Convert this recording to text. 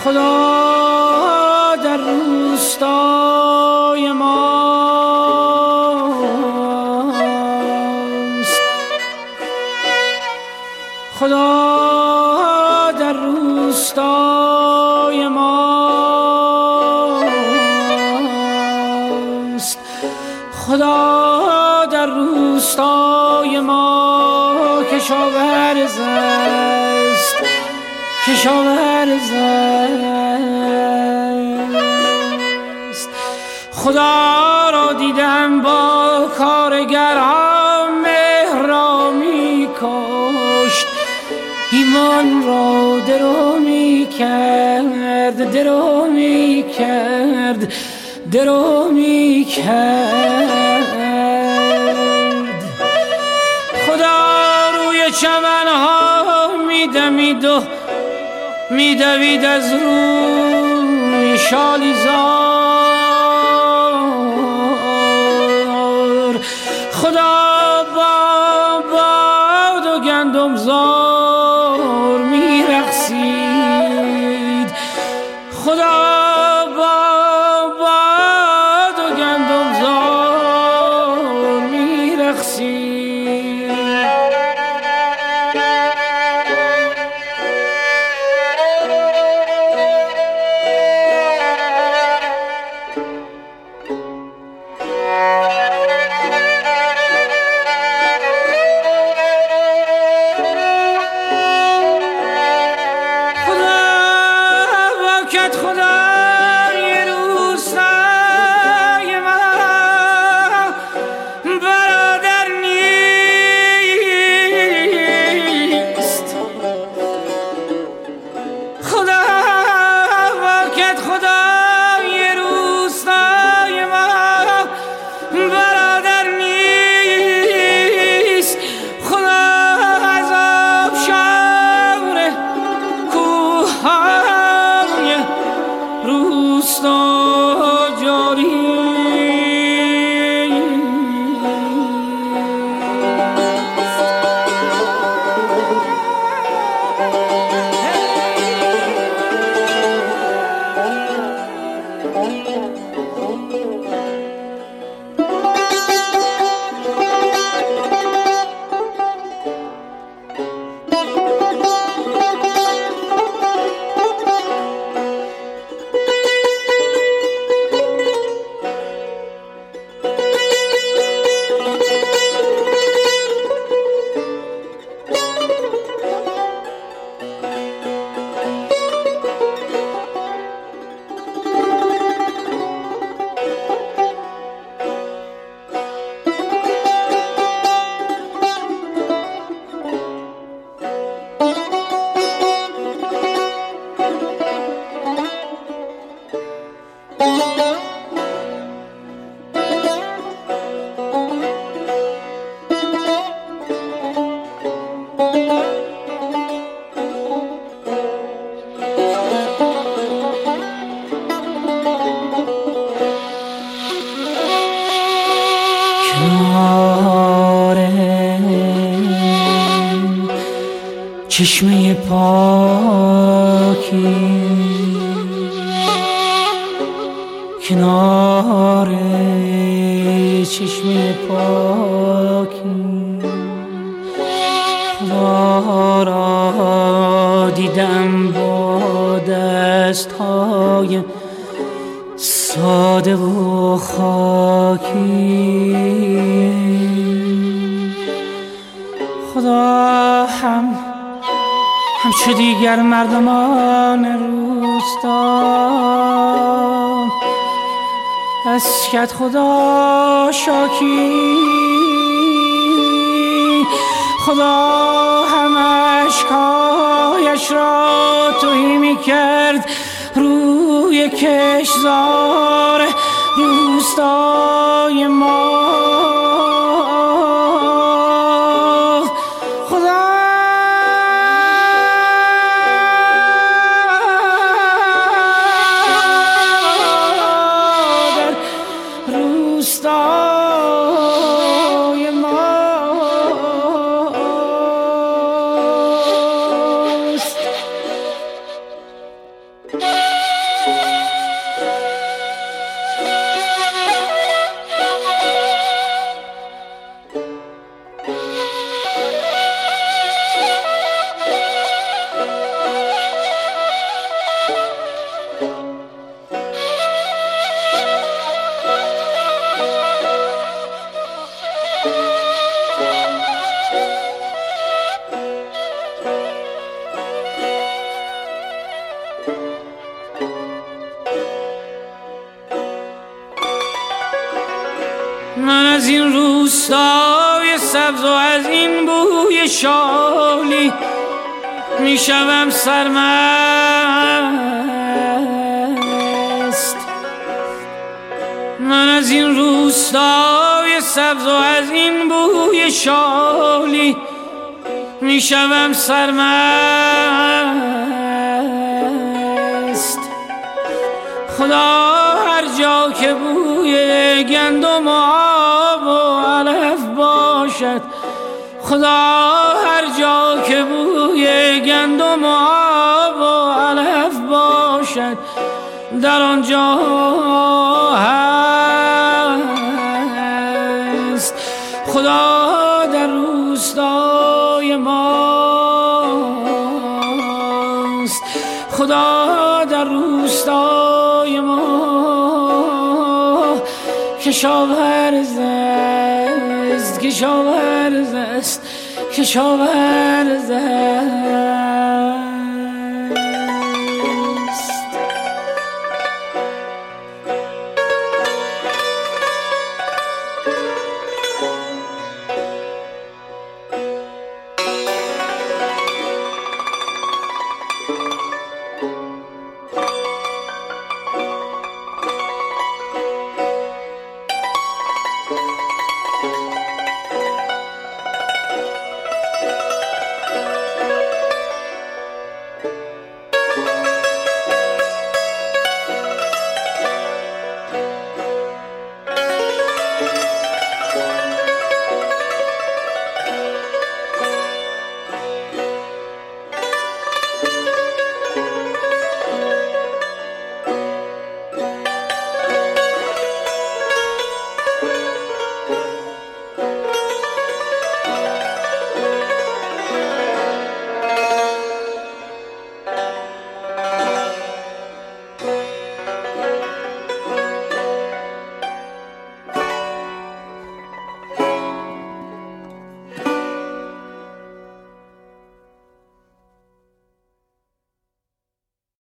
خدا در روستای ماست، خدا در روستای ماست، خدا در روستای ما کشاورز است، کشاورز است. خدا را دیدم با کارگران مهر را می کشت، ایمان را درو می کرد، درو می کرد، درو می کرد. خدا روی چمنها می دمید و می دوید از روی شالیزار. خدا با باد و گندمزار می رقصید، خدا با باد و گندمزار می رقصید. چشمه پاکی کنار چشمه پاکی، خدا را دیدم با دستهای ساده و خاکی. خدا همچو دیگر مردمان روستا از کت خدا شاکی. خدا هم اشکایش را تهی می کرد روی کشتزار روستای ما. روستای ماست. سبز و از این بوی شالی میشوم سرمست. من از این روستای سبز و از این بوی شالی میشوم سرمست. خدا هر جا که بوی گندم و آب و علف باشد، خدا هر جا که بوی گندم و آب و علف باشد، در آنجا هست. خدا در روستای ماست، خدا در روستای ما. کشاورز است، کشاورز است، کشاورز است.